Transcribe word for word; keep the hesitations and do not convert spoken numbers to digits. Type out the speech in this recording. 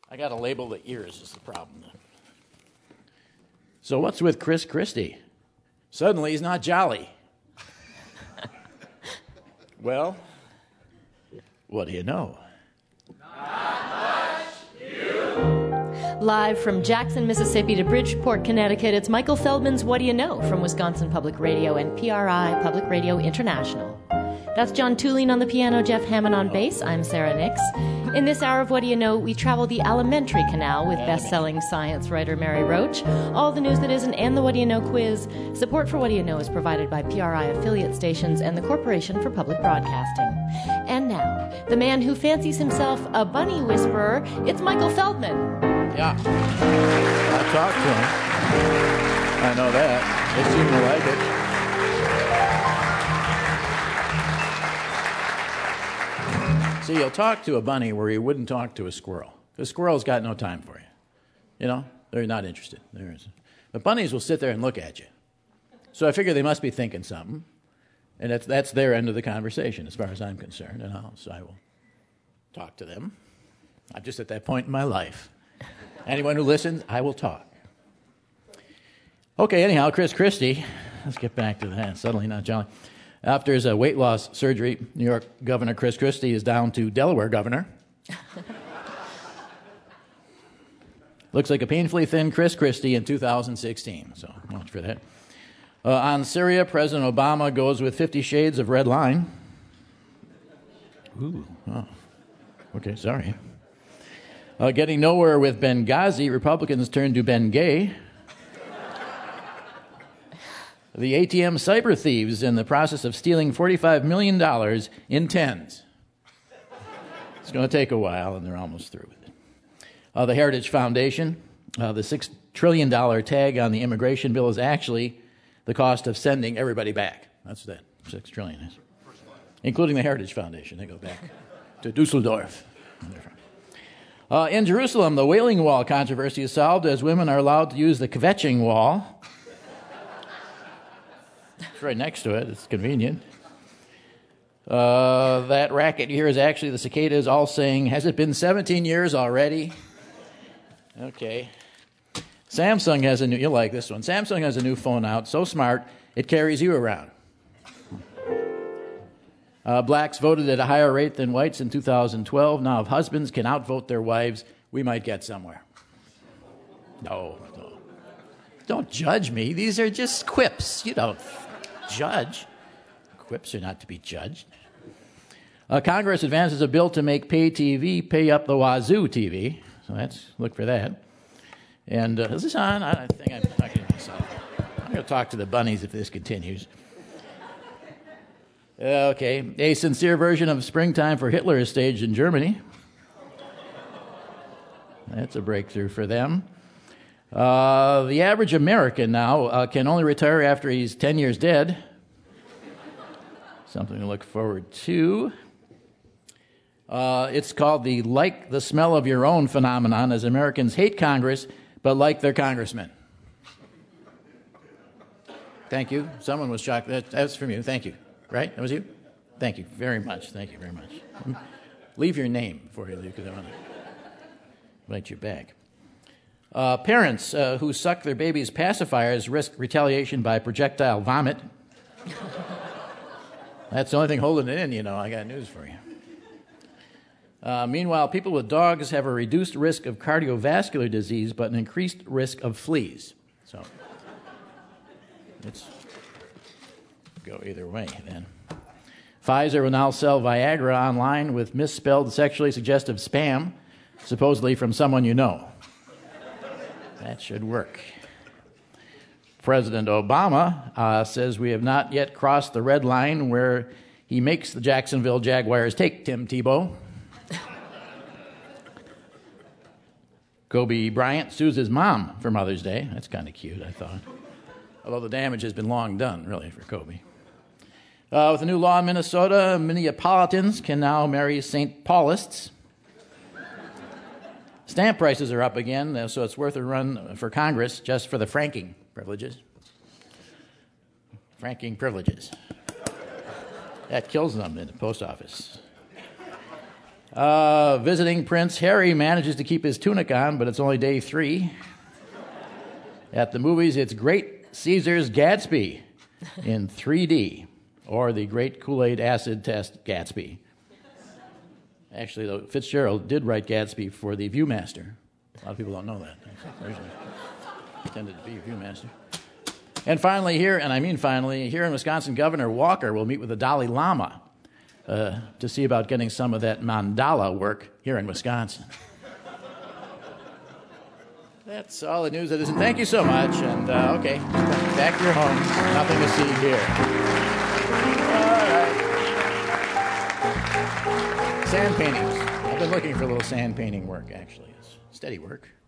I got to label the ears is the problem. So what's with Chris Christie? Suddenly he's not jolly. Well, what do you know? Live from Jackson, Mississippi to Bridgeport, Connecticut, it's Michael Feldman's What Do You Know from Wisconsin Public Radio and P R I Public Radio International. That's John Tulane on the piano, Jeff Hammond on bass. I'm Sarah Nix. In this hour of What Do You Know, we travel the alimentary canal with best-selling science writer Mary Roach. All the news that isn't and the What Do You Know quiz. Support for What Do You Know is provided by P R I affiliate stations and the Corporation for Public Broadcasting. And now, the man who fancies himself a bunny whisperer, it's Michael Feldman. Yeah. I talked to him. I know that. They seem to like it. See, you'll talk to a bunny where you wouldn't talk to a squirrel. The squirrel's got no time for you. You know? They're not interested. There is. But bunnies will sit there and look at you. So I figure they must be thinking something. And that's, that's their end of the conversation, as far as I'm concerned. And I'll, so I will talk to them. I'm just at that point in my life. Anyone who listens, I will talk. Okay, anyhow, Chris Christie. Let's get back to that. Suddenly not jolly. After his uh, weight loss surgery, New York Governor Chris Christie is down to Delaware Governor. Looks like a painfully thin Chris Christie in two thousand sixteen, so watch for that. Uh, on Syria, President Obama goes with Fifty Shades of Red Line. Ooh, oh. Okay, sorry. Uh, getting nowhere with Benghazi, Republicans turn to Bengay. The A T M cyber thieves in the process of stealing forty-five million dollars in tens. It's going to take a while, and they're almost through with it. Uh, the Heritage Foundation, uh, the six trillion dollars tag on the immigration bill is actually the cost of sending everybody back. That's that, six trillion dollars is. Including the Heritage Foundation. They go back to Dusseldorf. Uh, in Jerusalem, the Wailing Wall controversy is solved as women are allowed to use the kvetching wall. It's right next to it. It's convenient. Uh, that racket here is actually the cicadas all saying, has it been seventeen years already? Okay. Samsung has a new, you'll like this one. Samsung has a new phone out, so smart, it carries you around. Uh, blacks voted at a higher rate than whites in two thousand twelve. Now, if husbands can outvote their wives, we might get somewhere. No, no. Don't judge me. These are just quips. You don't judge. Quips are not to be judged. Uh, Congress advances a bill to make pay T V pay up the wazoo T V. So let's look for that. And uh, is this on? I think I'm talking to myself. I'm going to talk to the bunnies if this continues. Okay, a sincere version of Springtime for Hitler is staged in Germany. That's a breakthrough for them. Uh, the average American now uh, can only retire after he's ten years dead. Something to look forward to. Uh, it's called the like the smell of your own phenomenon, as Americans hate Congress but like their congressmen. Thank you. Someone was shocked. That, that's from you. Thank you. Right? That was you? Thank you very much. Thank you very much. Leave your name before you leave, because I want to invite you back. Uh, parents uh, who suck their babies' pacifiers risk retaliation by projectile vomit. That's the only thing holding it in, you know. I got news for you. Uh, meanwhile, people with dogs have a reduced risk of cardiovascular disease, but an increased risk of fleas. So, it's... go either way, then. Pfizer will now sell Viagra online with misspelled sexually suggestive spam, supposedly from someone you know. That should work. President Obama uh, says we have not yet crossed the red line where he makes the Jacksonville Jaguars take Tim Tebow. Kobe Bryant sues his mom for Mother's Day. That's kind of cute, I thought. Although the damage has been long done, really, for Kobe. Uh, with a new law in Minnesota, Minneapolitans can now marry Saint Paulists. Stamp prices are up again, so it's worth a run for Congress just for the franking privileges. Franking privileges. That kills them in the post office. Uh, visiting Prince Harry manages to keep his tunic on, but it's only day three. At the movies, it's Great Caesar's Gatsby in three D, or the Great Kool-Aid Acid Test Gatsby. Actually, though, Fitzgerald did write Gatsby for the Viewmaster. A lot of people don't know that. He pretended to be a Viewmaster. And finally here, and I mean finally, here in Wisconsin, Governor Walker will meet with the Dalai Lama uh, to see about getting some of that mandala work here in Wisconsin. That's all the news that isn't. Thank you so much. And, uh, okay, back to your homes. Nothing to see here. All right. Sand paintings. I've been looking for a little sand painting work, actually. It's steady work.